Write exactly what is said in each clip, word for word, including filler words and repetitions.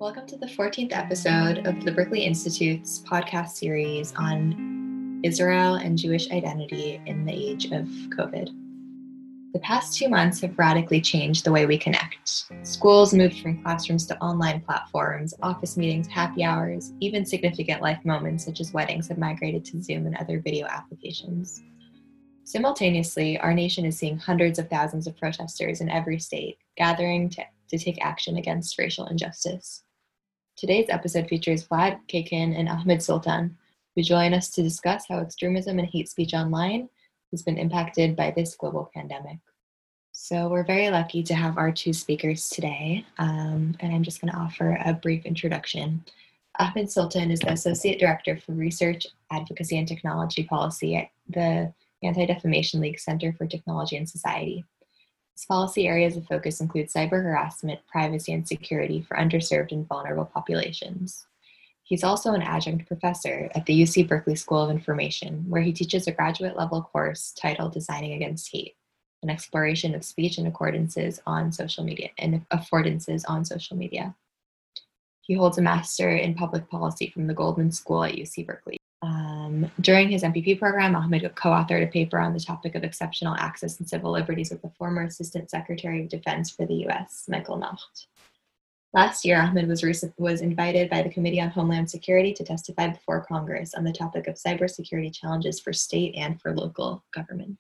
Welcome to the fourteenth episode of the Berkeley Institute's podcast series on Israel and Jewish identity in the age of COVID. The past two months have radically changed the way we connect. Schools moved from classrooms to online platforms, office meetings, happy hours, even significant life moments such as weddings have migrated to Zoom and other video applications. Simultaneously, our nation is seeing hundreds of thousands of protesters in every state gathering to, to take action against racial injustice. Today's episode features Vlad Kakin and Ahmed Sultan, who join us to discuss how extremism and hate speech online has been impacted by this global pandemic. So we're very lucky to have our two speakers today, um, and I'm just going to offer a brief introduction. Ahmed Sultan is the Associate Director for Research, Advocacy, and Technology Policy at the Anti-Defamation League Center for Technology and Society. His policy areas of focus include cyber harassment, privacy, and security for underserved and vulnerable populations. He's also an adjunct professor at the U C Berkeley School of Information, where he teaches a graduate-level course titled Designing Against Hate, an exploration of speech and accordances on social media and affordances on social media. He holds a master in public policy from the Goldman School at U C Berkeley. Um, during his M P P program, Ahmed co-authored a paper on the topic of exceptional access and civil liberties with the former Assistant Secretary of Defense for the U S, Michael Nacht. Last year, Ahmed was, recent, was invited by the Committee on Homeland Security to testify before Congress on the topic of cybersecurity challenges for state and for local governments.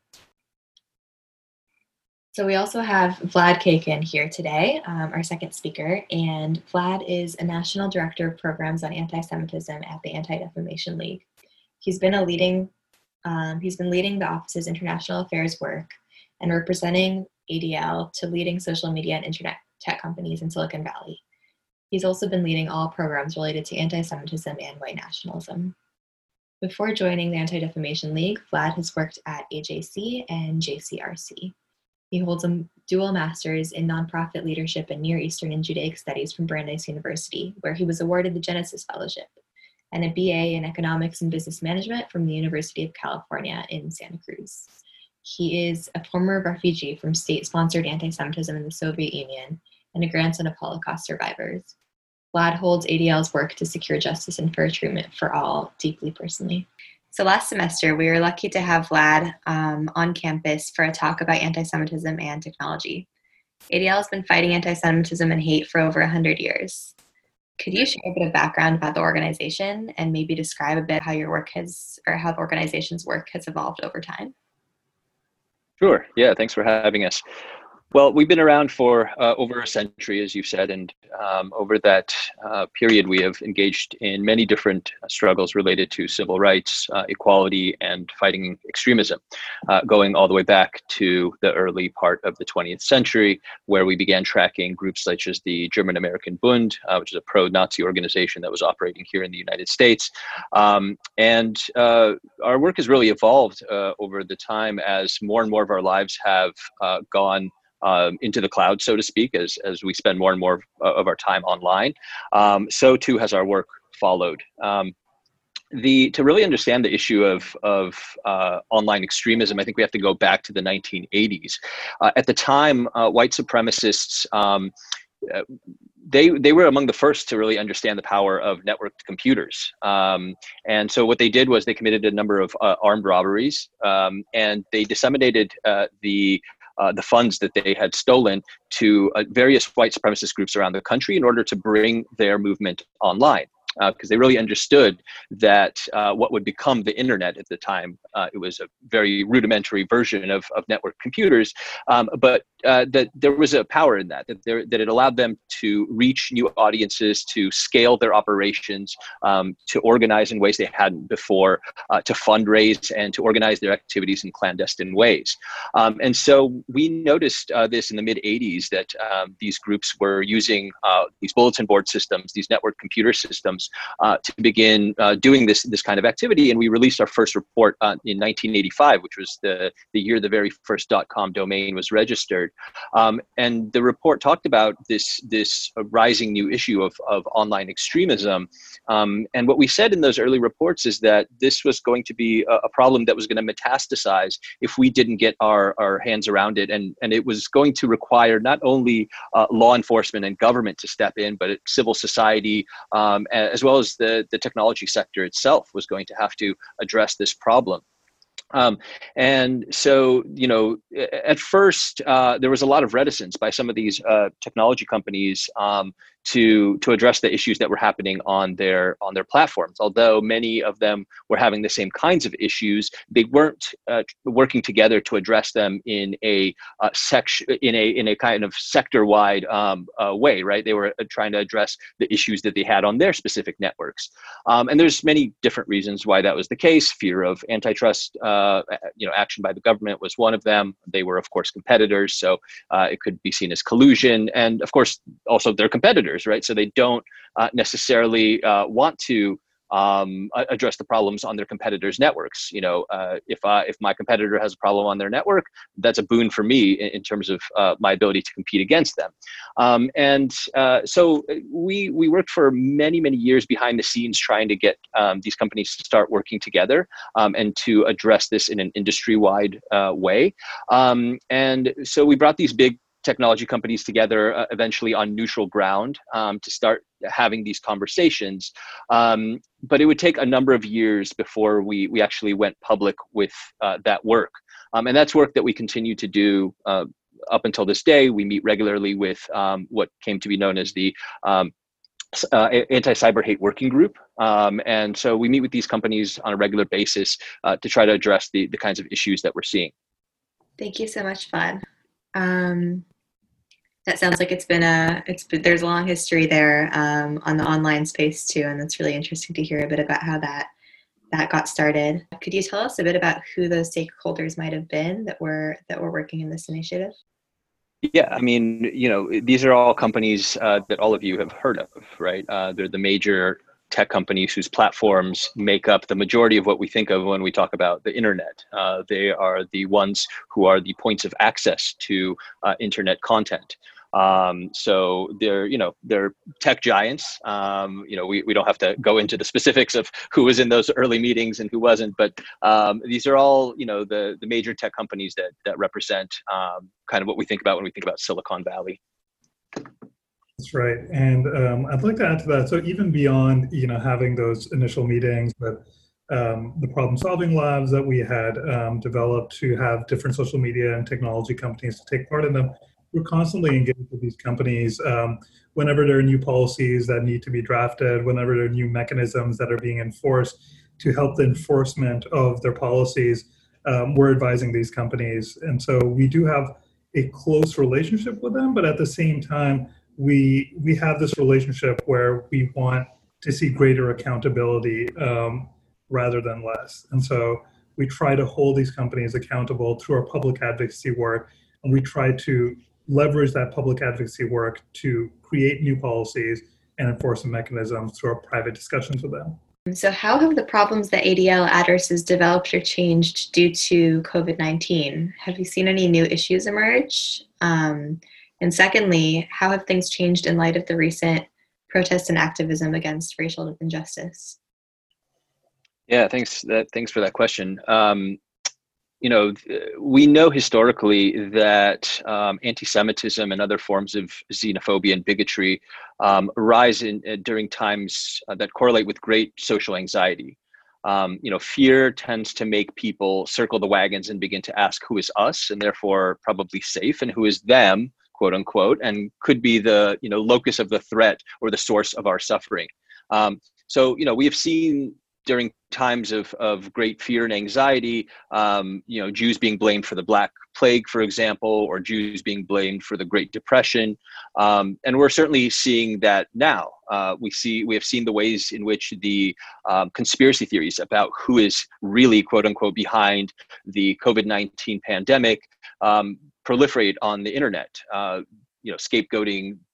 So we also have Vlad Kakin here today, um, our second speaker, and Vlad is a National Director of Programs on Anti-Semitism at the Anti-Defamation League. He's been a leading, um, he's been leading the office's international affairs work and representing A D L to leading social media and internet tech companies in Silicon Valley. He's also been leading all programs related to anti-Semitism and white nationalism. Before joining the Anti-Defamation League, Vlad has worked at A J C and J C R C. He holds a dual master's in nonprofit leadership and Near Eastern and Judaic studies from Brandeis University, where he was awarded the Genesis Fellowship, and a B A in economics and business management from the University of California in Santa Cruz. He is a former refugee from state-sponsored anti-Semitism in the Soviet Union and a grandson of Holocaust survivors. Vlad holds A D L's work to secure justice and fair treatment for all deeply personally. So last semester, we were lucky to have Vlad um, on campus for a talk about anti-Semitism and technology. A D L has been fighting anti-Semitism and hate for over one hundred years. Could you share a bit of background about the organization and maybe describe a bit how your work has, or how the organization's work has evolved over time? Sure. Yeah, thanks for having us. Well, we've been around for uh, over a century, as you've said, and um, over that uh, period, we have engaged in many different struggles related to civil rights, uh, equality, and fighting extremism, uh, going all the way back to the early part of the twentieth century, where we began tracking groups such as the German American Bund, uh, which is a pro-Nazi organization that was operating here in the United States. Um, and uh, our work has really evolved uh, over the time as more and more of our lives have uh, gone Um, into the cloud, so to speak, as, as we spend more and more of our time online. Um, so too has our work followed. Um, the to really understand the issue of, of uh, online extremism, I think we have to go back to the nineteen eighties. Uh, at the time, uh, white supremacists, um, uh, they they were among the first to really understand the power of networked computers. Um, and so what they did was they committed a number of uh, armed robberies, um, and they disseminated uh, the Uh, the funds that they had stolen to uh, various white supremacist groups around the country in order to bring their movement online. Because uh, they really understood that uh, what would become the internet at the time, uh, it was a very rudimentary version of, of network computers, um, but uh, that there was a power in that, that, there, that it allowed them to reach new audiences, to scale their operations, um, to organize in ways they hadn't before, uh, to fundraise and to organize their activities in clandestine ways. Um, and so we noticed uh, this in the mid eighties, that um, these groups were using uh, these bulletin board systems, these network computer systems, systems uh, to begin uh, doing this this kind of activity. And we released our first report uh, in nineteen eighty-five, which was the, the year the very first .com domain was registered. Um, and the report talked about this, this rising new issue of, of online extremism. Um, and what we said in those early reports is that this was going to be a, a problem that was going to metastasize if we didn't get our, our hands around it. And, and it was going to require not only uh, law enforcement and government to step in, but civil society, um, as well as the, the technology sector itself was going to have to address this problem. Um, and so, you know, at first, uh, there was a lot of reticence by some of these uh, technology companies um, to to address the issues that were happening on their on their platforms. Although many of them were having the same kinds of issues, they weren't uh, working together to address them in a uh, section in a in a kind of sector-wide um, uh, way. Right? They were trying to address the issues that they had on their specific networks. Um, and there's many different reasons why that was the case. Fear of antitrust, uh, you know, action by the government was one of them. They were, of course, competitors, so uh, it could be seen as collusion. And of course, also they're competitors. Right, so they don't uh, necessarily uh, want to um, address the problems on their competitors' networks. You know, uh, if uh, if my competitor has a problem on their network, that's a boon for me in, in terms of uh, my ability to compete against them. Um, and uh, so we we worked for many many years behind the scenes trying to get um, these companies to start working together um, and to address this in an industry-wide uh, way. Um, and so we brought these big technology companies together uh, eventually on neutral ground um, to start having these conversations. Um, but it would take a number of years before we we actually went public with uh, that work. Um, and that's work that we continue to do uh, up until this day. We meet regularly with um, what came to be known as the um, Uh, anti-cyber hate working group. Um, and so we meet with these companies on a regular basis uh, to try to address the, the kinds of issues that we're seeing. Thank you so much, Vlad. Um, that sounds like it's been a, it's been, there's a long history there um, on the online space too. And it's really interesting to hear a bit about how that, that got started. Could you tell us a bit about who those stakeholders might have been that were, that were working in this initiative? Yeah, I mean, you know, these are all companies uh, that all of you have heard of, right? Uh, they're the major tech companies whose platforms make up the majority of what we think of when we talk about the internet. Uh, they are the ones who are the points of access to uh, internet content. Um, so they're, you know, they're tech giants. Um, you know, we, we don't have to go into the specifics of who was in those early meetings and who wasn't, but um, these are all, you know, the, the major tech companies that, that represent um, kind of what we think about when we think about Silicon Valley. That's right. And um, I'd like to add to that. So even beyond, you know, having those initial meetings, but um, the problem solving labs that we had um, developed to have different social media and technology companies to take part in them, we're constantly engaged with these companies um, whenever there are new policies that need to be drafted, whenever there are new mechanisms that are being enforced to help the enforcement of their policies. Um, we're advising these companies. And so we do have a close relationship with them, but at the same time, we we have this relationship where we want to see greater accountability um, rather than less. And so we try to hold these companies accountable through our public advocacy work, and we try to leverage that public advocacy work to create new policies and enforcement mechanisms through our private discussions with them. So how have the problems that A D L addresses developed or changed due to COVID nineteen? Have you seen any new issues emerge? Um, and secondly, how have things changed in light of the recent protests and activism against racial injustice? Yeah, thanks. That, thanks for that question. Um, you know, we know historically that um, anti-Semitism and other forms of xenophobia and bigotry um, arise in, uh, during times uh, that correlate with great social anxiety. Um, you know, fear tends to make people circle the wagons and begin to ask who is us, and therefore probably safe, and who is them, quote unquote, and could be the, you know, locus of the threat or the source of our suffering. Um, so, you know, we have seen during times of, of great fear and anxiety, um, you know, Jews being blamed for the Black Plague, for example, or Jews being blamed for the Great Depression. Um, and we're certainly seeing that now. Uh, we see, we have seen the ways in which the um, conspiracy theories about who is really, quote unquote, behind the COVID nineteen pandemic um, proliferate on the internet. Uh, you know, scapegoating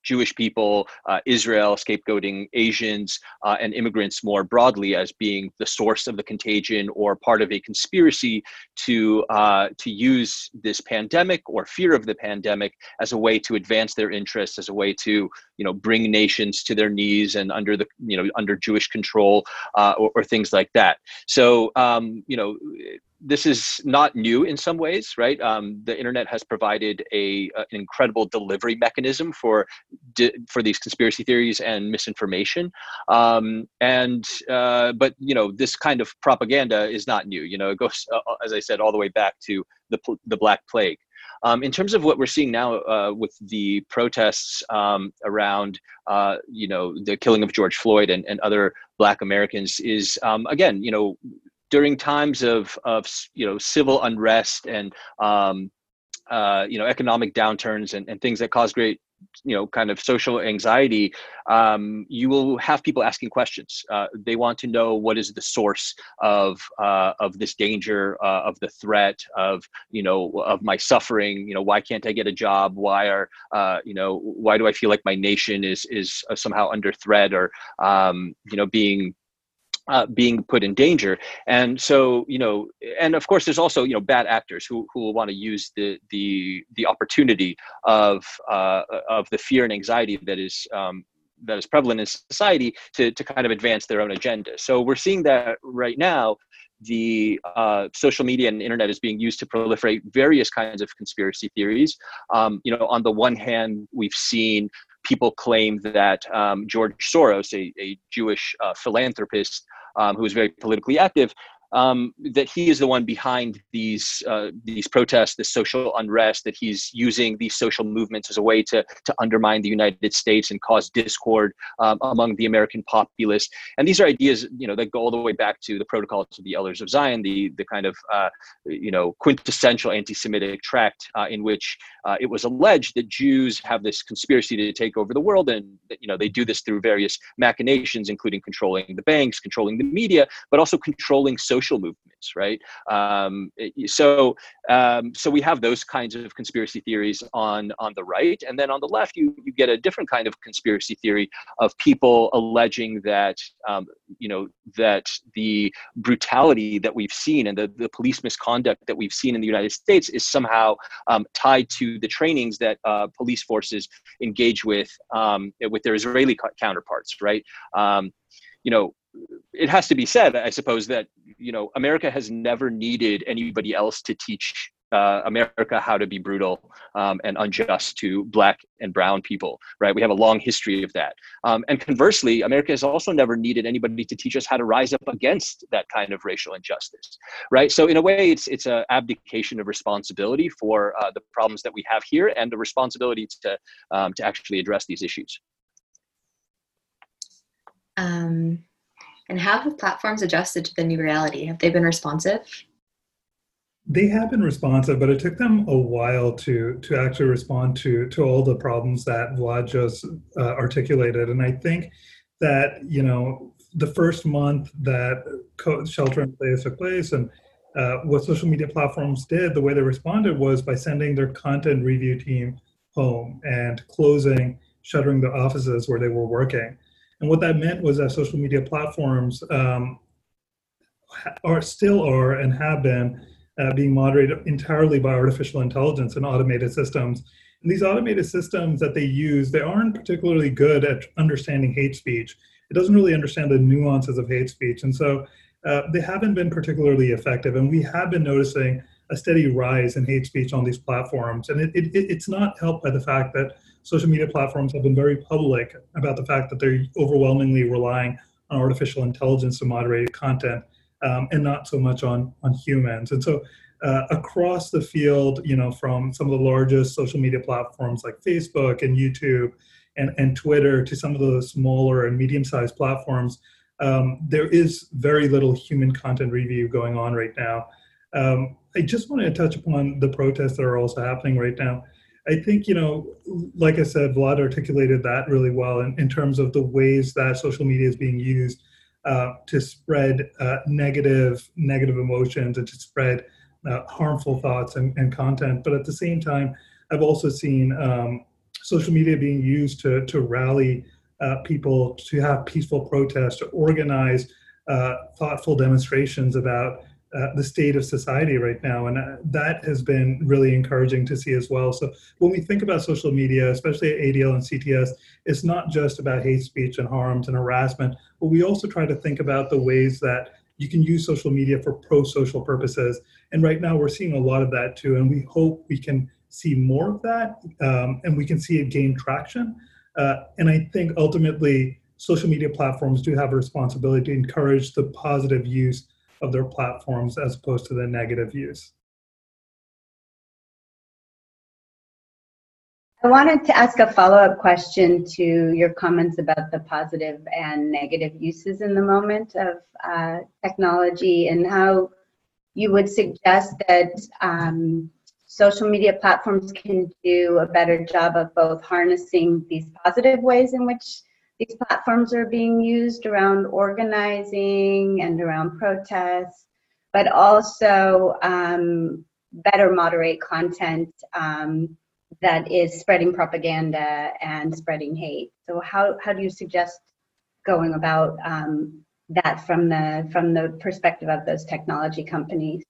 Jewish people, uh, Israel, scapegoating Asians uh, and immigrants more broadly as being the source of the contagion or part of a conspiracy to uh, to use this pandemic or fear of the pandemic as a way to advance their interests, as a way to, you know, bring nations to their knees and under the, you know, under Jewish control uh, or, or things like that. So, um, you know, this is not new in some ways, right? Um, the internet has provided a, an incredible delivery mechanism for di- for these conspiracy theories and misinformation. Um, and uh, but you know, this kind of propaganda is not new. You know, it goes, uh, as I said, all the way back to the the Black Plague. Um, in terms of what we're seeing now uh, with the protests um, around, uh, you know, the killing of George Floyd and, and other Black Americans is, um, again, you know, during times of, of you know, civil unrest and, um, uh, you know, economic downturns and, and things that cause great, you know, kind of social anxiety, um, you will have people asking questions. Uh, they want to know what is the source of uh, of this danger, uh, of the threat, of, you know, of my suffering. You know, why can't I get a job? Why are, uh, you know, why do I feel like my nation is is somehow under threat or, um, you know, being Uh, being put in danger. And so, you know, and of course, there's also, you know, bad actors who who will want to use the the the opportunity of uh, of the fear and anxiety that is um, that is prevalent in society to to kind of advance their own agenda. So we're seeing that right now. The uh, social media and internet is being used to proliferate various kinds of conspiracy theories. Um, you know, on the one hand, we've seen people claim that um, George Soros, a, a Jewish uh, philanthropist um, who is very politically active, um, that he is the one behind these uh, these protests, this social unrest, that he's using these social movements as a way to to undermine the United States and cause discord um, among the American populace. And these are ideas, you know, that go all the way back to the Protocols of the Elders of Zion, the the kind of uh, you know, quintessential anti-Semitic tract uh, in which uh, it was alleged that Jews have this conspiracy to take over the world, and you know, they do this through various machinations, including controlling the banks, controlling the media, but also controlling social social movements, right? Um, so, um, so we have those kinds of conspiracy theories on on the right, and then on the left, you you get a different kind of conspiracy theory of people alleging that um, you know, that the brutality that we've seen and the, the police misconduct that we've seen in the United States is somehow um, tied to the trainings that uh, police forces engage with um, with their Israeli counterparts, right? Um, you know. It has to be said, I suppose, that, you know, America has never needed anybody else to teach uh, America how to be brutal um, and unjust to Black and brown people, right? We have a long history of that. Um, and conversely, America has also never needed anybody to teach us how to rise up against that kind of racial injustice, right? So in a way, it's it's an abdication of responsibility for uh, the problems that we have here and the responsibility to um, to actually address these issues. Um. And how have platforms adjusted to the new reality? Have they been responsive? They have been responsive, but it took them a while to to actually respond to to all the problems that Vlad just uh, articulated. And I think that, you know, the first month that shelter in place took place and uh, what social media platforms did, the way they responded was by sending their content review team home and closing, shuttering the offices where they were working. And what that meant was that social media platforms um, are still are and have been uh, being moderated entirely by artificial intelligence and automated systems. And these automated systems that they use, they aren't particularly good at understanding hate speech. It doesn't really understand the nuances of hate speech. And so uh, they haven't been particularly effective. And we have been noticing a steady rise in hate speech on these platforms. And it, it, it's not helped by the fact that social media platforms have been very public about the fact that they're overwhelmingly relying on artificial intelligence to moderate content um, and not so much on, on humans. And so uh, across the field, you know, from some of the largest social media platforms like Facebook and YouTube and, and Twitter to some of the smaller and medium-sized platforms, um, there is very little human content review going on right now. Um, I just wanted to touch upon the protests that are also happening right now. I think, you know, like I said, Vlad articulated that really well in, in terms of the ways that social media is being used uh, to spread uh, negative, negative emotions and to spread uh, harmful thoughts and, and content. But at the same time, I've also seen um, social media being used to, to rally uh, people, to have peaceful protests, to organize uh, thoughtful demonstrations about Uh, the state of society right now. And uh, that has been really encouraging to see as well. So when we think about social media, especially at A D L and C T S, it's not just about hate speech and harms and harassment, but we also try to think about the ways that you can use social media for pro-social purposes. And right now we're seeing a lot of that too. And we hope we can see more of that um, and we can see it gain traction. Uh, and I think ultimately social media platforms do have a responsibility to encourage the positive use of their platforms as opposed to the negative use. I wanted to ask a follow-up question to your comments about the positive and negative uses in the moment of uh, technology, and how you would suggest that um, social media platforms can do a better job of both harnessing these positive ways in which these platforms are being used around organizing and around protests, but also um, better moderate content um, that is spreading propaganda and spreading hate. So how, how do you suggest going about um, that from the, from the perspective of those technology companies?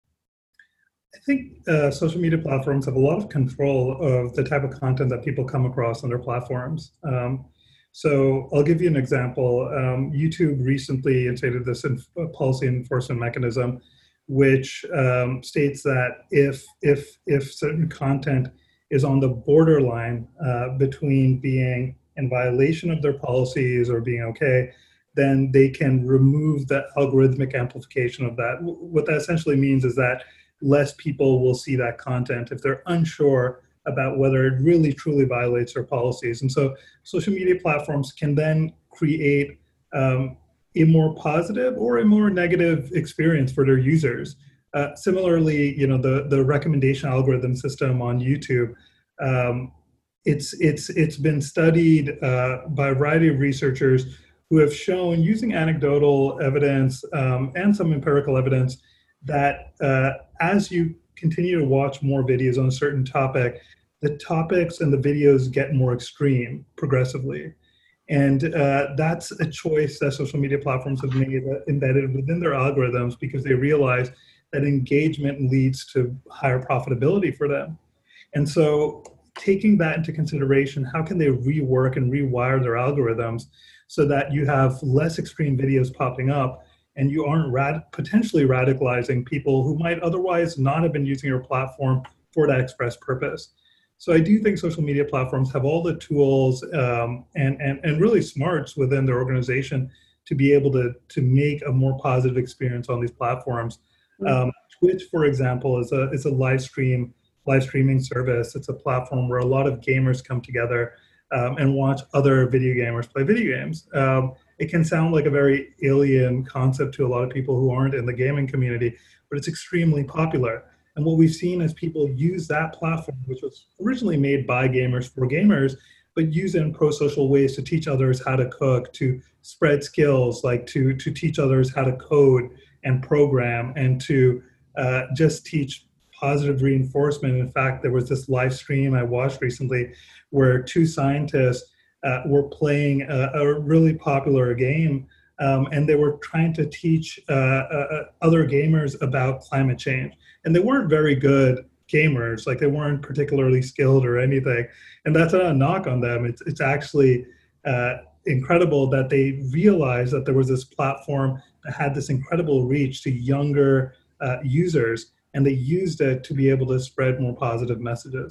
I think uh, social media platforms have a lot of control of the type of content that people come across on their platforms. Um, So I'll give you an example. Um, YouTube recently instituted this inf- policy enforcement mechanism, which um, states that if if if certain content is on the borderline uh, between being in violation of their policies or being okay, then they can remove the algorithmic amplification of that. What that essentially means is that less people will see that content if they're unsure about whether it really truly violates their policies. And so social media platforms can then create um, a more positive or a more negative experience for their users. Uh, similarly, you know, the, the recommendation algorithm system on YouTube, um, it's, it's, it's been studied uh, by a variety of researchers who have shown, using anecdotal evidence um, and some empirical evidence, that uh, as you continue to watch more videos on a certain topic, the topics and the videos get more extreme progressively. And uh, that's a choice that social media platforms have made uh, embedded within their algorithms, because they realize that engagement leads to higher profitability for them. And so taking that into consideration, how can they rework and rewire their algorithms so that you have less extreme videos popping up and you aren't rad- potentially radicalizing people who might otherwise not have been using your platform for that express purpose. So I do think social media platforms have all the tools um, and, and, and really smarts within their organization to be able to, to make a more positive experience on these platforms. Um, Twitch, for example, is a, is a live stream, live streaming service. It's a platform where a lot of gamers come together um, and watch other video gamers play video games. Um, it can sound like a very alien concept to a lot of people who aren't in the gaming community, but it's extremely popular. And what we've seen is people use that platform, which was originally made by gamers for gamers, but use it in pro-social ways to teach others how to cook, to spread skills, like to, to teach others how to code and program, and to uh, just teach positive reinforcement. In fact, there was this live stream I watched recently where two scientists uh, were playing a, a really popular game, um, and they were trying to teach uh, uh, other gamers about climate change. And they weren't very good gamers, like they weren't particularly skilled or anything. And that's not a knock on them. It's, it's actually uh, incredible that they realized that there was this platform that had this incredible reach to younger uh, users, and they used it to be able to spread more positive messages.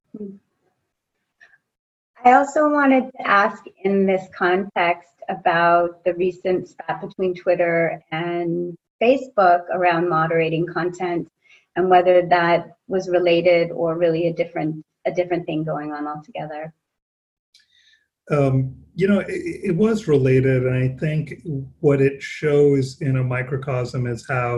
I also wanted to ask in this context about the recent spat between Twitter and Facebook around moderating content, and whether that was related or really a different a different thing going on altogether. Um, you know, it, it was related, and I think what it shows in a microcosm is how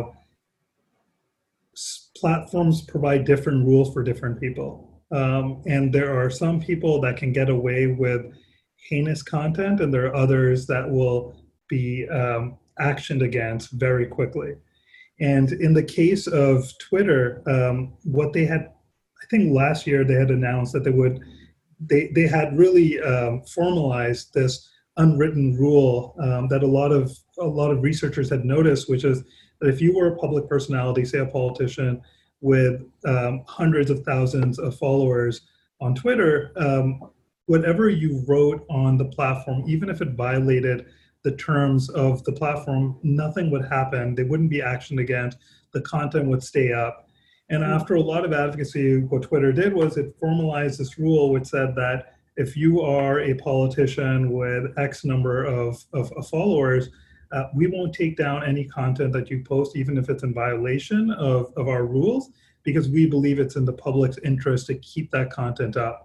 platforms provide different rules for different people. Um, and there are some people that can get away with heinous content, and there are others that will be um, actioned against very quickly. And in the case of Twitter, um, what they had, I think last year they had announced that they would they they had really um, formalized this unwritten rule um, that a lot of a lot of researchers had noticed, which is that if you were a public personality, say a politician, with um, hundreds of thousands of followers on Twitter, um, whatever you wrote on the platform, even if it violated the terms of the platform, nothing would happen. They wouldn't be actioned against. The content would stay up. And after a lot of advocacy, what Twitter did was it formalized this rule which said that if you are a politician with X number of, of, of followers, uh, we won't take down any content that you post, even if it's in violation of, of our rules, because we believe it's in the public's interest to keep that content up.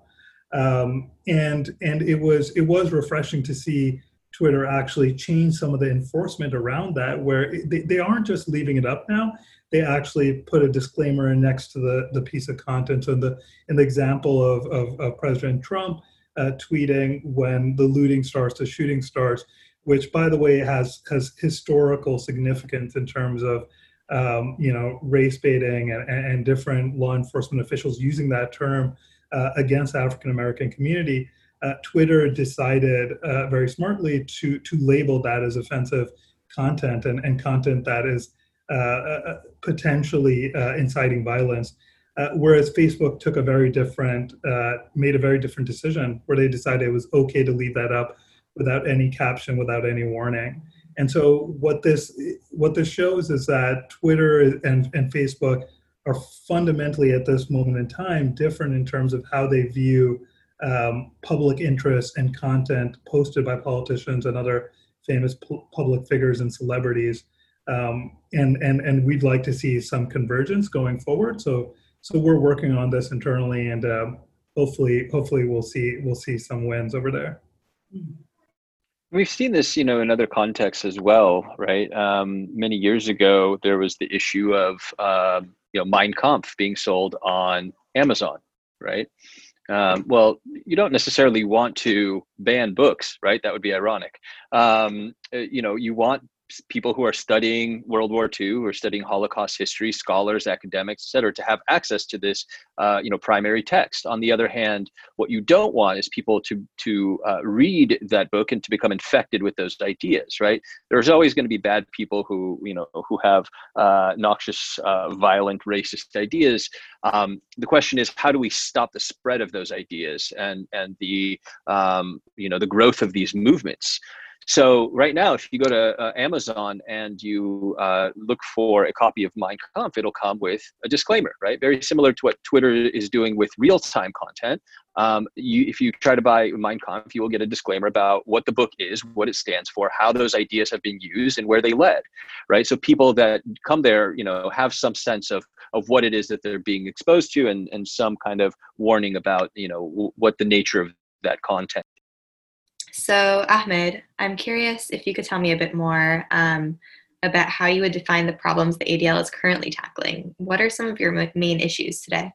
Um, and and it was it was refreshing to see Twitter actually change some of the enforcement around that, where they, they aren't just leaving it up now. They actually put a disclaimer next to the, the piece of content. So in the, in the example of, of, of President Trump uh, tweeting when the looting starts, the shooting starts, which, by the way, has, has historical significance in terms of um, you know, race baiting and, and different law enforcement officials using that term uh, against the African-American community. Uh, Twitter decided uh, very smartly to, to label that as offensive content and, and content that is Uh, uh, potentially uh, inciting violence, uh, whereas Facebook took a very different, uh, made a very different decision where they decided it was okay to leave that up without any caption, without any warning. And so what this what this shows is that Twitter and, and Facebook are fundamentally at this moment in time different in terms of how they view um, public interest and content posted by politicians and other famous pu- public figures and celebrities. Um, and, and, and we'd like to see some convergence going forward. So, so we're working on this internally, and um, hopefully, hopefully we'll see, we'll see some wins over there. We've seen this, you know, in other contexts as well, right? Um, many years ago, there was the issue of, uh, you know, Mein Kampf being sold on Amazon, right? Um, well, you don't necessarily want to ban books, right? That would be ironic. Um, you know, you want people who are studying World War Two, who are studying Holocaust history, scholars, academics, et cetera, to have access to this, uh, you know, primary text. On the other hand, what you don't want is people to to uh, read that book and to become infected with those ideas, right? There's always going to be bad people who, you know, who have uh, noxious, uh, violent, racist ideas. Um, the question is, how do we stop the spread of those ideas and and the, um, you know, the growth of these movements? So right now, if you go to uh, Amazon and you uh, look for a copy of Mein Kampf, it'll come with a disclaimer, right? Very similar to what Twitter is doing with real-time content. Um, you, if you try to buy Mein Kampf, you will get a disclaimer about what the book is, what it stands for, how those ideas have been used, and where they led, right? So people that come there, you know, have some sense of of what it is that they're being exposed to, and and some kind of warning about, you know, w- what the nature of that content. So, Ahmed, I'm curious if you could tell me a bit more um, about how you would define the problems the A D L is currently tackling. What are some of your main issues today?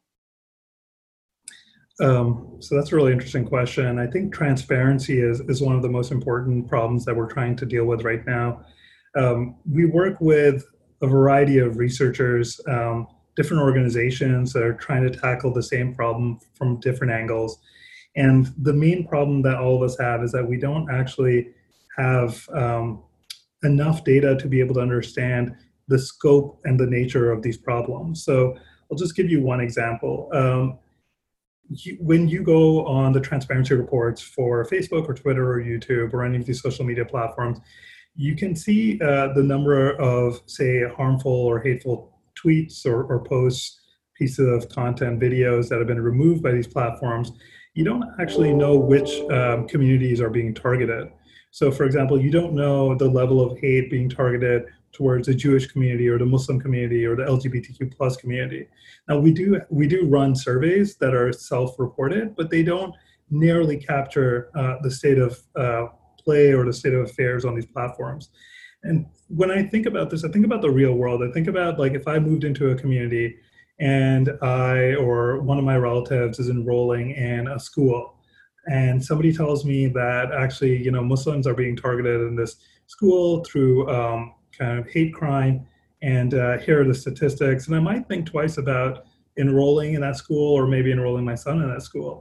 Um, so that's a really interesting question. I think transparency is, is one of the most important problems that we're trying to deal with right now. Um, we work with a variety of researchers, um, different organizations that are trying to tackle the same problem from different angles. And the main problem that all of us have is that we don't actually have um, enough data to be able to understand the scope and the nature of these problems. So I'll just give you one example. Um, you, when you go on the transparency reports for Facebook or Twitter or YouTube or any of these social media platforms, you can see uh, the number of, say, harmful or hateful tweets or, or posts, pieces of content, videos that have been removed by these platforms. You don't actually know which um, communities are being targeted. So, for example, you don't know the level of hate being targeted towards the Jewish community or the Muslim community or the L G B T Q plus community. Now, we do we do run surveys that are self-reported, but they don't nearly capture uh, the state of uh, play or the state of affairs on these platforms. And when I think about this, I think about the real world. I think about, like, if I moved into a community and I or one of my relatives is enrolling in a school, and somebody tells me that actually, you know, Muslims are being targeted in this school through um, kind of hate crime, and uh, here are the statistics, and I might think twice about enrolling in that school or maybe enrolling my son in that school.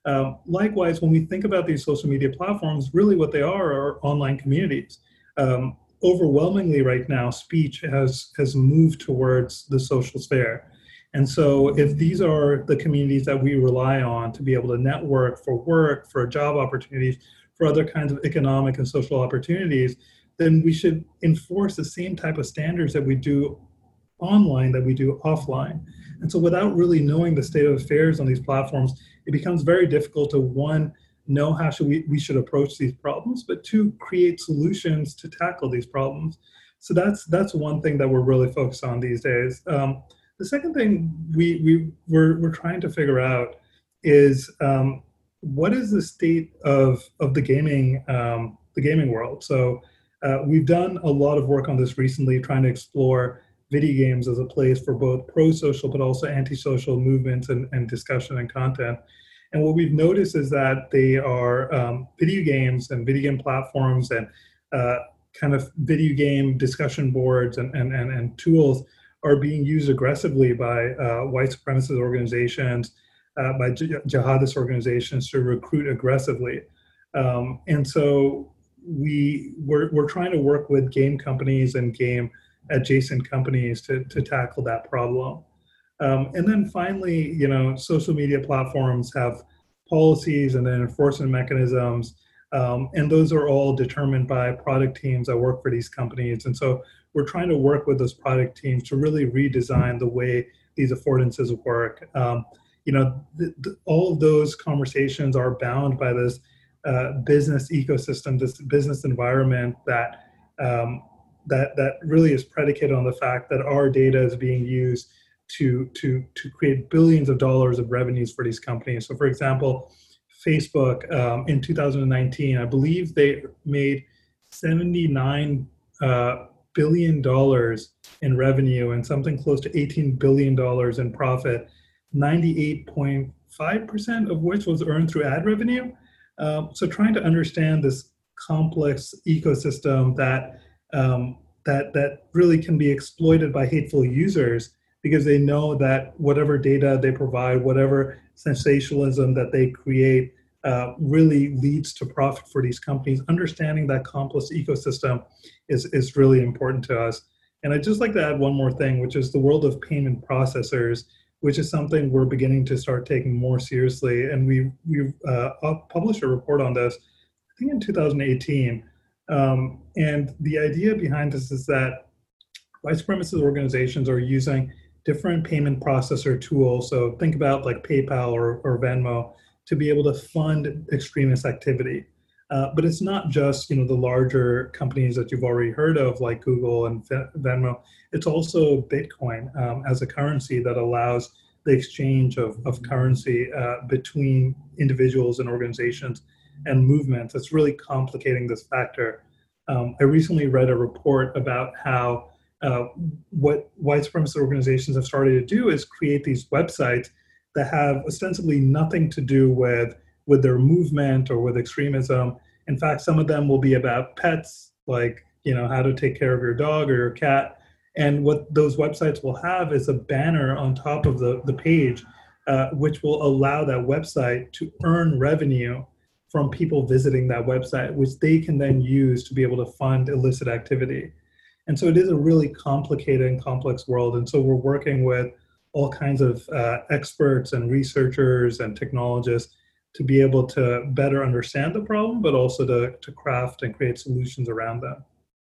Um, likewise, when we think about these social media platforms, really what they are are online communities. Um, overwhelmingly right now, speech has, has moved towards the social sphere. And so if these are the communities that we rely on to be able to network for work, for job opportunities, for other kinds of economic and social opportunities, then we should enforce the same type of standards that we do online that we do offline. And so without really knowing the state of affairs on these platforms, it becomes very difficult to, one, know how should we, we should approach these problems, but two, create solutions to tackle these problems. So that's that's one thing that we're really focused on these days. Um, the second thing we, we, we're, we're trying to figure out is um, what is the state of, of the gaming um, the gaming world? So uh, we've done a lot of work on this recently, trying to explore video games as a place for both pro-social but also anti-social movements and, and discussion and content. And what we've noticed is that they are um, video games and video game platforms and uh, kind of video game discussion boards and, and, and, and tools are being used aggressively by uh, white supremacist organizations, uh, by jihadist organizations to recruit aggressively. Um, and so we, we're, we're trying to work with game companies and game adjacent companies to, to tackle that problem. Um, and then finally, you know, social media platforms have policies and then enforcement mechanisms, um, and those are all determined by product teams that work for these companies. And so we're trying to work with those product teams to really redesign the way these affordances work. Um, you know, th- th- all of those conversations are bound by this uh, business ecosystem, this business environment that um, that that really is predicated on the fact that our data is being used to to to create billions of dollars of revenues for these companies. So, for example, Facebook um, in two thousand nineteen, I believe they made seventy-nine uh, billion dollars in revenue and something close to eighteen billion dollars in profit, ninety-eight point five percent of which was earned through ad revenue. Um, so, trying to understand this complex ecosystem that um, that that really can be exploited by hateful users, because they know that whatever data they provide, whatever sensationalism that they create, uh, really leads to profit for these companies. Understanding that complex ecosystem is, is really important to us. And I'd just like to add one more thing, which is the world of payment processors, which is something we're beginning to start taking more seriously. And we, we've uh, published a report on this, I think in two thousand eighteen. Um, and the idea behind this is that white supremacist organizations are using different payment processor tools. So think about like PayPal or, or Venmo to be able to fund extremist activity. Uh, but it's not just, you know, the larger companies that you've already heard of, like Google and Venmo. It's also Bitcoin um, as a currency that allows the exchange of, of currency uh, between individuals and organizations and movements. It's really complicating this factor. Um, I recently read a report about how uh, what white supremacist organizations have started to do is create these websites that have ostensibly nothing to do with, with their movement or with extremism. In fact, some of them will be about pets, like, you know, how to take care of your dog or your cat. And what those websites will have is a banner on top of the, the page, uh, which will allow that website to earn revenue from people visiting that website, which they can then use to be able to fund illicit activity. And so it is a really complicated and complex world. And so we're working with all kinds of uh, experts and researchers and technologists to be able to better understand the problem, but also to, to craft and create solutions around them.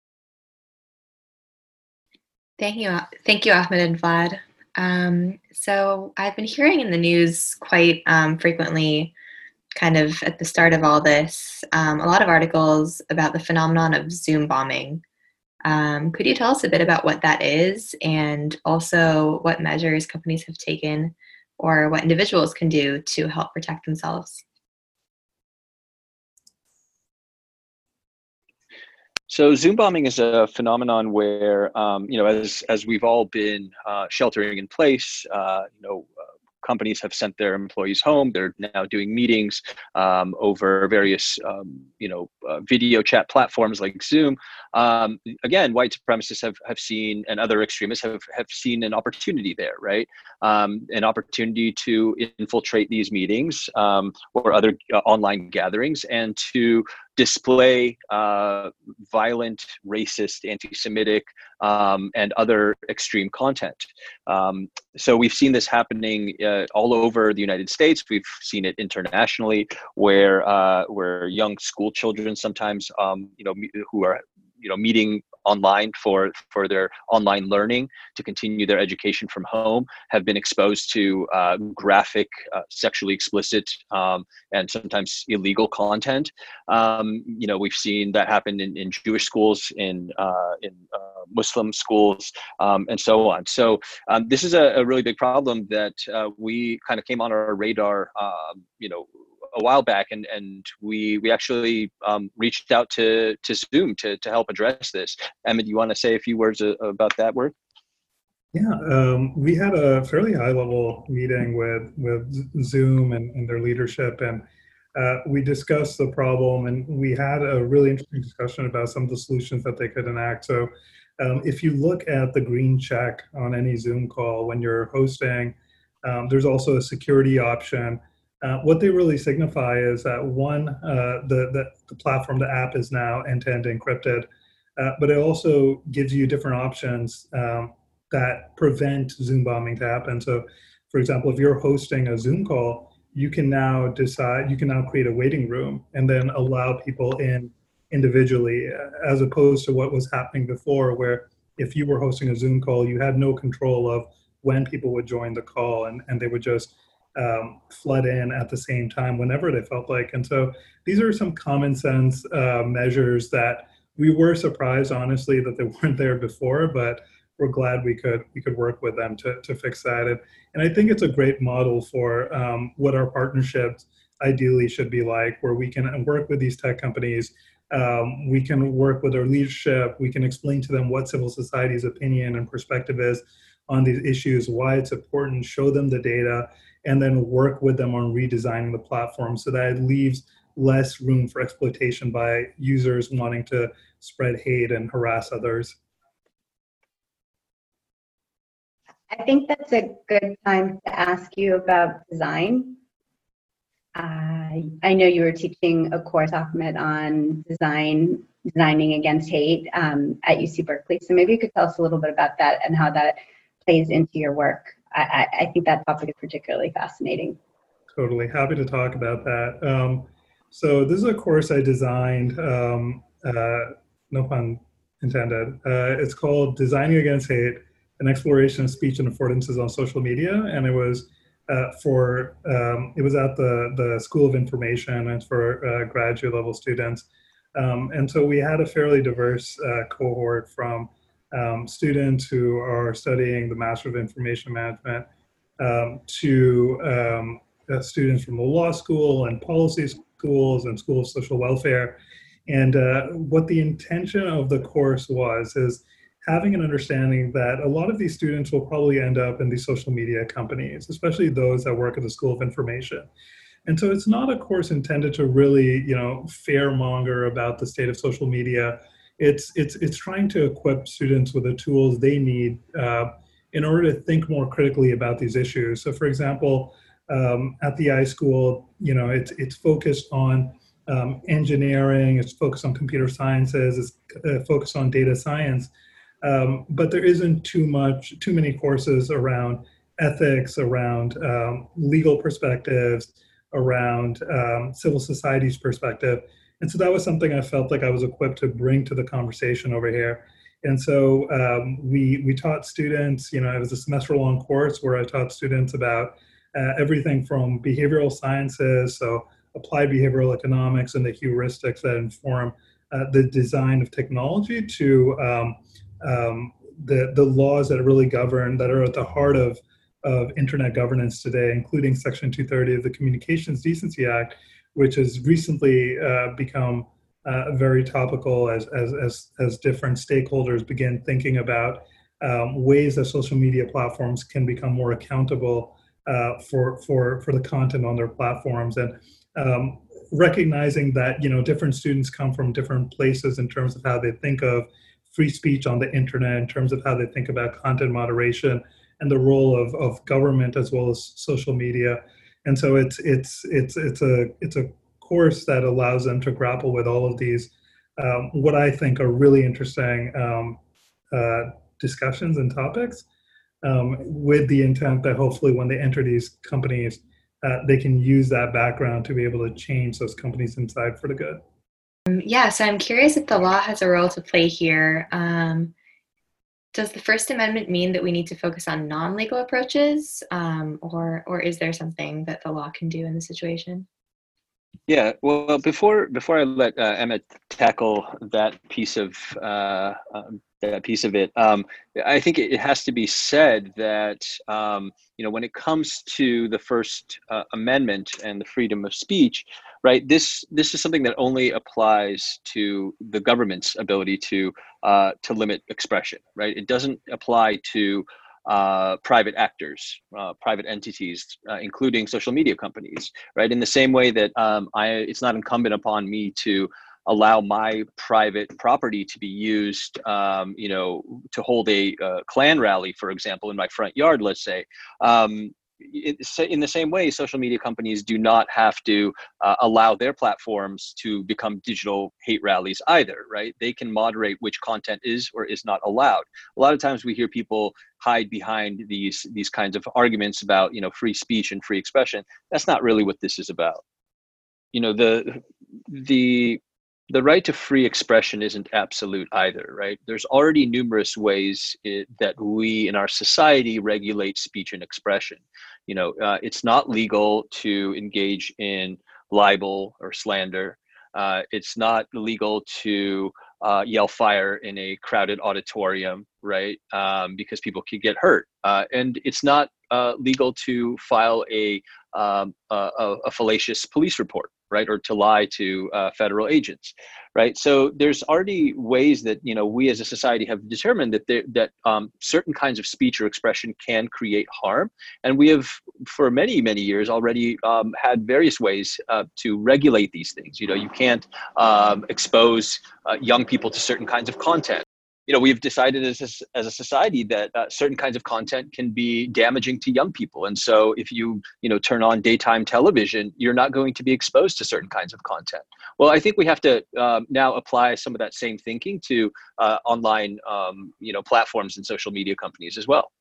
Thank you. Thank you, Ahmed and Vlad. Um, so I've been hearing in the news quite um, frequently, kind of at the start of all this, um, a lot of articles about the phenomenon of Zoom bombing. Um, could you tell us a bit about what that is, and also what measures companies have taken or what individuals can do to help protect themselves? So Zoom bombing is a phenomenon where, um, you know, as as we've all been uh, sheltering in place, uh, you know, uh, companies have sent their employees home. They're now doing meetings um, over various, um, you know, uh, video chat platforms like Zoom. Um, again, white supremacists have, have seen, and other extremists have, have seen an opportunity there, right? Um, an opportunity to infiltrate these meetings um, or other uh, online gatherings and to display uh, violent, racist, anti-Semitic, um, and other extreme content. Um, so we've seen this happening uh, all over the United States. We've seen it internationally, where uh, where young school children sometimes, um, you know, who are you know meeting online for for their online learning to continue their education from home, have been exposed to uh, graphic, uh, sexually explicit, um, and sometimes illegal content. Um, you know, we've seen that happen in, in Jewish schools, in uh, in uh, Muslim schools, um, and so on. So um, this is a, a really big problem that uh, we kind of came on our radar, um, you know, a while back, and and we we actually um, reached out to to Zoom to to help address this. Emmett, you want to say a few words a, about that work? Yeah, um, we had a fairly high level meeting with with Zoom and, and their leadership, and uh, we discussed the problem, and we had a really interesting discussion about some of the solutions that they could enact. So um, if you look at the green check on any Zoom call when you're hosting, um, there's also a security option. Uh, what they really signify is that one, uh, the, the, the platform, the app is now end-to-end encrypted, uh, but it also gives you different options um, that prevent Zoom bombing to happen. So for example, if you're hosting a Zoom call, you can now decide, you can now create a waiting room and then allow people in individually, as opposed to what was happening before, where if you were hosting a Zoom call, you had no control of when people would join the call, and, and they would just Um, flood in at the same time whenever they felt like. And so these are some common sense uh, measures that we were surprised, honestly, that they weren't there before, but we're glad we could we could work with them to, to fix that. And, and I think it's a great model for um, what our partnerships ideally should be like, where we can work with these tech companies. Um, we can work with their leadership. We can explain to them what civil society's opinion and perspective is on these issues, why it's important, show them the data, and then work with them on redesigning the platform so that it leaves less room for exploitation by users wanting to spread hate and harass others. I think that's a good time to ask you about design. Uh, I know you were teaching a course, Ahmed, on design, designing against hate um, at U C Berkeley. So maybe you could tell us a little bit about that and how that plays into your work. I, I think that topic is particularly fascinating. Totally, happy to talk about that. Um, so this is a course I designed, um, uh, no pun intended. Uh, it's called Designing Against Hate, an exploration of speech and affordances on social media. And it was uh, for, um, it was at the, the School of Information, and for uh, graduate level students. Um, and so we had a fairly diverse uh, cohort from Um, students who are studying the Master of Information Management um, to um, uh, students from the law school and policy schools and School of Social Welfare. And uh, what the intention of the course was is having an understanding that a lot of these students will probably end up in these social media companies, especially those that work at the School of Information. And so it's not a course intended to really, you know, fearmonger about the state of social media. It's, it's, it's trying to equip students with the tools they need uh, in order to think more critically about these issues. So for example, um, at the iSchool, you know, it's, it's focused on um, engineering, it's focused on computer sciences, it's uh, focused on data science, um, but there isn't too much, too many courses around ethics, around um, legal perspectives, around um, civil society's perspective. And so that was something I felt like I was equipped to bring to the conversation over here. And so um, we we taught students, you know, it was a semester-long course where I taught students about uh, everything from behavioral sciences, so applied behavioral economics and the heuristics that inform uh, the design of technology, to um, um, the, the laws that really govern, that are at the heart of, of internet governance today, including Section two thirty of the Communications Decency Act, which has recently uh, become uh, very topical as, as, as, as different stakeholders begin thinking about um, ways that social media platforms can become more accountable uh, for for for the content on their platforms, and um, recognizing that you know different students come from different places in terms of how they think of free speech on the internet, in terms of how they think about content moderation and the role of, of government as well as social media. And so it's it's it's it's a it's a course that allows them to grapple with all of these um, what I think are really interesting um, uh, discussions and topics, um, with the intent that hopefully when they enter these companies, uh, they can use that background to be able to change those companies inside for the good. Um, yeah, so I'm curious if the law has a role to play here. Um, does the First Amendment mean that we need to focus on non-legal approaches, um, or or is there something that the law can do in the situation? Yeah, well, before before I let uh, Emmett tackle that piece of uh, um, that piece of it, um, I think it has to be said that um, you know when it comes to the First uh, Amendment and the freedom of speech, right? This this is something that only applies to the government's ability to uh, to limit expression, right? It doesn't apply to uh, private actors, uh, private entities, uh, including social media companies, right? In the same way that um, I, it's not incumbent upon me to allow my private property to be used, um, you know, to hold a uh, Klan rally, for example, in my front yard, let's say. Um, it, in the same way, social media companies do not have to uh, allow their platforms to become digital hate rallies either, right? They can moderate which content is or is not allowed. A lot of times we hear people hide behind these these kinds of arguments about, you know, free speech and free expression. That's not really what this is about. You know, the the the right to free expression isn't absolute either, right? There's already numerous ways it, that we in our society regulate speech and expression. You know, uh, it's not legal to engage in libel or slander. Uh, it's not legal to uh, yell fire in a crowded auditorium, right? Um, because people could get hurt. Uh, and it's not uh, legal to file a, um, a, a fallacious police report, right? Or to lie to uh, federal agents, right? So there's already ways that, you know, we as a society have determined that there, that um, certain kinds of speech or expression can create harm. And we have, for many, many years already um, had various ways uh, to regulate these things. You know, you can't um, expose uh, young people to certain kinds of content. You know, we've decided as a, as a society that uh, certain kinds of content can be damaging to young people. And so if you, you know, turn on daytime television, you're not going to be exposed to certain kinds of content. Well, I think we have to um, now apply some of that same thinking to uh, online, um, you know, platforms and social media companies as well.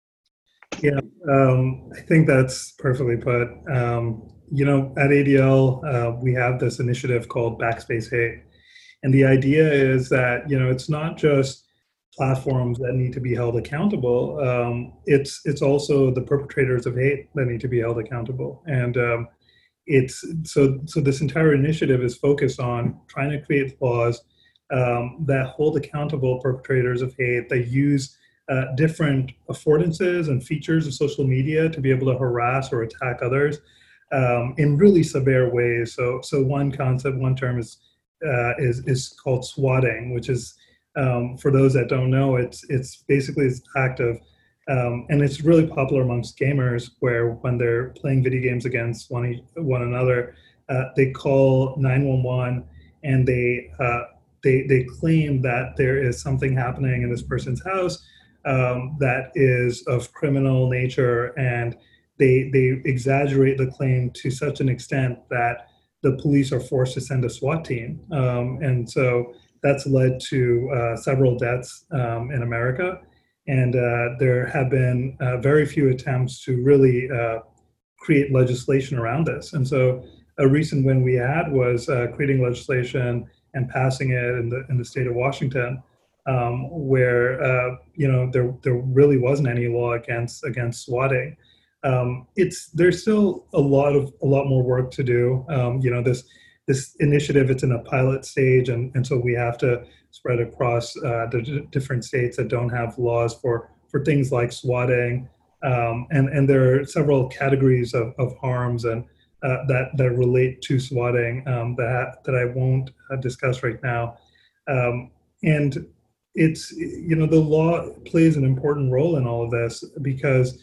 Yeah, um, I think that's perfectly put. Um, you know, at A D L, uh, we have this initiative called Backspace Hate. And the idea is that, you know, it's not just platforms that need to be held accountable. Um, it's it's also the perpetrators of hate that need to be held accountable. And um, it's so so this entire initiative is focused on trying to create laws um, that hold accountable perpetrators of hate, that use uh, different affordances and features of social media to be able to harass or attack others um, in really severe ways. So so one concept, one term is Uh, is is called swatting, which is um, for those that don't know, it's it's basically this act of, um, and it's really popular amongst gamers, where when they're playing video games against one one another, uh, they call nine one one and they uh, they they claim that there is something happening in this person's house um, that is of criminal nature, and they they exaggerate the claim to such an extent that the police are forced to send a SWAT team. Um, and so that's led to uh, several deaths um, in America. And uh, there have been uh, very few attempts to really uh, create legislation around this. And so a recent win we had was uh, creating legislation and passing it in the in the state of Washington, um, where uh, you know there there really wasn't any law against against swatting. Um, it's there's still a lot of a lot more work to do. Um, you know, this this initiative, it's in a pilot stage, and, and so we have to spread across uh, the d- different states that don't have laws for for things like swatting, um, and and there are several categories of, of harms and uh, that that relate to swatting um, that that I won't uh, discuss right now, um, and it's you know the law plays an important role in all of this because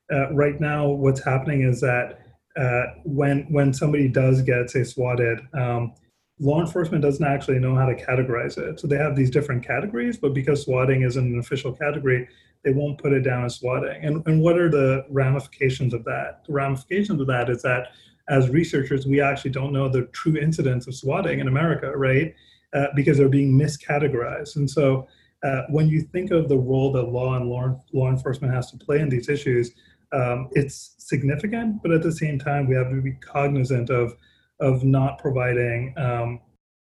uh, right now what's happening is that uh, when when somebody does get, say, swatted, um, law enforcement doesn't actually know how to categorize it. So they have these different categories, but because swatting isn't an official category, they won't put it down as swatting. And, and what are the ramifications of that? The ramifications of that is that as researchers, we actually don't know the true incidence of swatting in America, right? Uh, because they're being miscategorized. And so uh, when you think of the role that law and law, law enforcement has to play in these issues, um, it's significant, but at the same time, we have to be cognizant of, of not providing, um,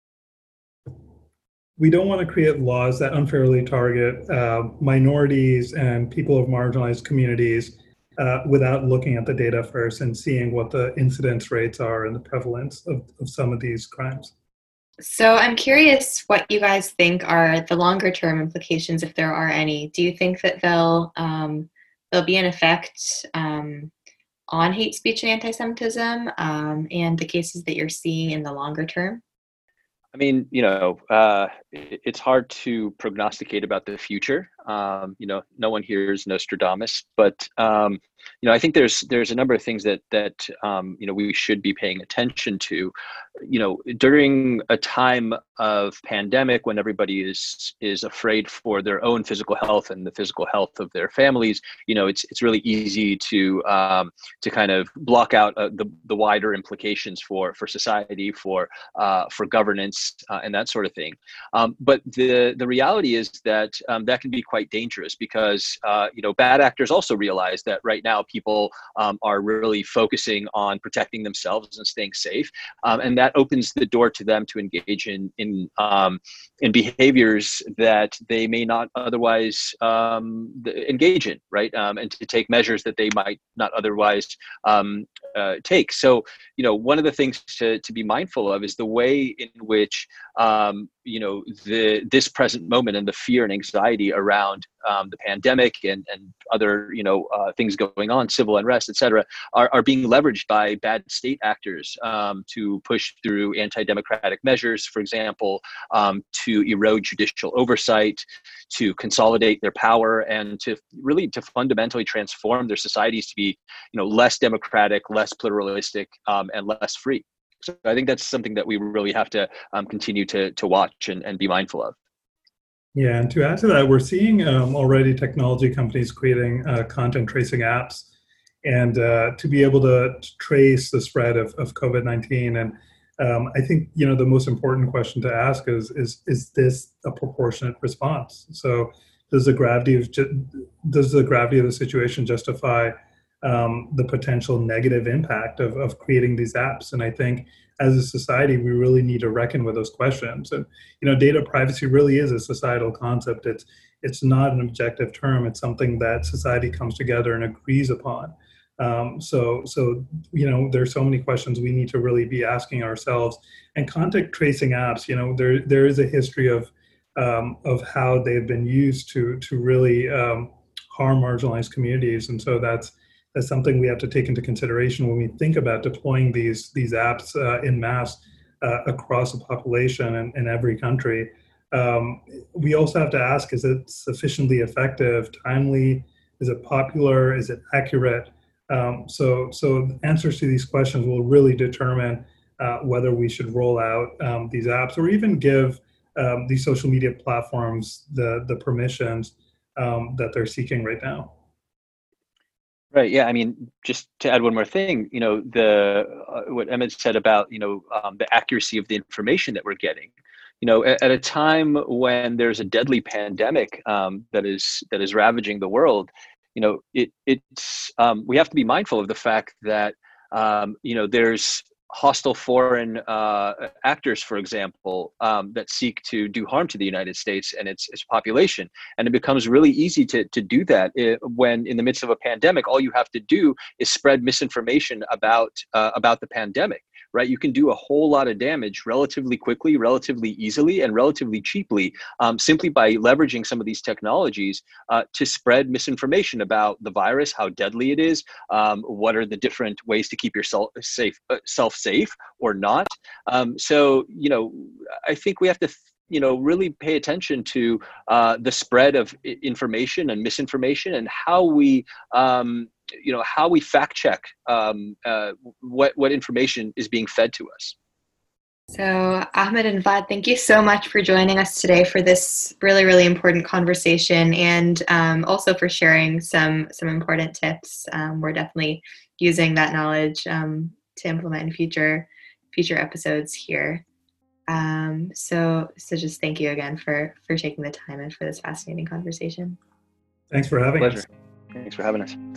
we don't want to create laws that unfairly target uh, minorities and people of marginalized communities uh, without looking at the data first and seeing what the incidence rates are and the prevalence of, of some of these crimes. So I'm curious what you guys think are the longer term implications, if there are any. Do you think that they'll um, there'll be an effect um, on hate speech and anti-Semitism um, and the cases that you're seeing in the longer term? I mean, you know, uh, it, it's hard to prognosticate about the future. Um, you know, no one here is Nostradamus, but um, you know, I think there's there's a number of things that that um, you know we should be paying attention to. You know, during a time of pandemic when everybody is is afraid for their own physical health and the physical health of their families, you know, it's it's really easy to um, to kind of block out uh, the the wider implications for for society, for uh, for governance, uh, and that sort of thing. Um, but the the reality is that um, that can be quite dangerous because uh, you know bad actors also realize that right now people um, are really focusing on protecting themselves and staying safe, um, and that opens the door to them to engage in in um, in behaviors that they may not otherwise um, engage in, right? Um, and to take measures that they might not otherwise um, uh, take. So, you know, one of the things to to be mindful of is the way in which um, you know the this present moment and the fear and anxiety around um, the pandemic and and other you know uh, things going on, civil unrest, et cetera, are, are being leveraged by bad state actors um, to push through anti-democratic measures, for example, um, to erode judicial oversight, to consolidate their power, and to really to fundamentally transform their societies to be you know less democratic, less pluralistic, um, and less free. So I think that's something that we really have to um, continue to to watch and, and be mindful of. Yeah, and to add to that, we're seeing um, already technology companies creating uh, content tracing apps, and uh, to be able to, to trace the spread of, of COVID nineteen. And um, I think you know the most important question to ask is is is this a proportionate response? So does the gravity of does the gravity of the situation justify um, the potential negative impact of, of creating these apps? And I think as a society, we really need to reckon with those questions. And you know, data privacy really is a societal concept. It's it's not an objective term. It's something that society comes together and agrees upon. Um, so so you know, there's so many questions we need to really be asking ourselves. And contact tracing apps, you know, there there is a history of um, of how they've been used to to really um, harm marginalized communities, and so that's. That's something we have to take into consideration when we think about deploying these these apps uh, in mass uh, across the population and in every country. Um, we also have to ask: is it sufficiently effective, timely? Is it popular? Is it accurate? Um, so, so answers to these questions will really determine uh, whether we should roll out um, these apps or even give um, these social media platforms the the permissions um, that they're seeking right now. Right. Yeah. I mean, just to add one more thing, you know, the uh, what Emmett said about you know um, the accuracy of the information that we're getting. You know, at, at a time when there's a deadly pandemic um, that is that is ravaging the world, you know, it it's um, we have to be mindful of the fact that um, you know there's hostile foreign uh, actors, for example, um, that seek to do harm to the United States and its its population. And it becomes really easy to to do that it, when in the midst of a pandemic, all you have to do is spread misinformation about uh, about the pandemic. Right, you can do a whole lot of damage relatively quickly, relatively easily, and relatively cheaply, um, simply by leveraging some of these technologies uh, to spread misinformation about the virus, how deadly it is, um, what are the different ways to keep yourself safe, uh, self safe or not. Um, so, you know, I think we have to you know, really pay attention to uh, the spread of information and misinformation, and how we, um, you know, how we fact check um, uh, what what information is being fed to us. So Ahmed and Vad, thank you so much for joining us today for this really, really important conversation, and um, also for sharing some some important tips. Um, we're definitely using that knowledge um, to implement in future future episodes here. Um, so so just thank you again for for taking the time and for this fascinating conversation. Thanks for having Pleasure. us. Thanks for having us.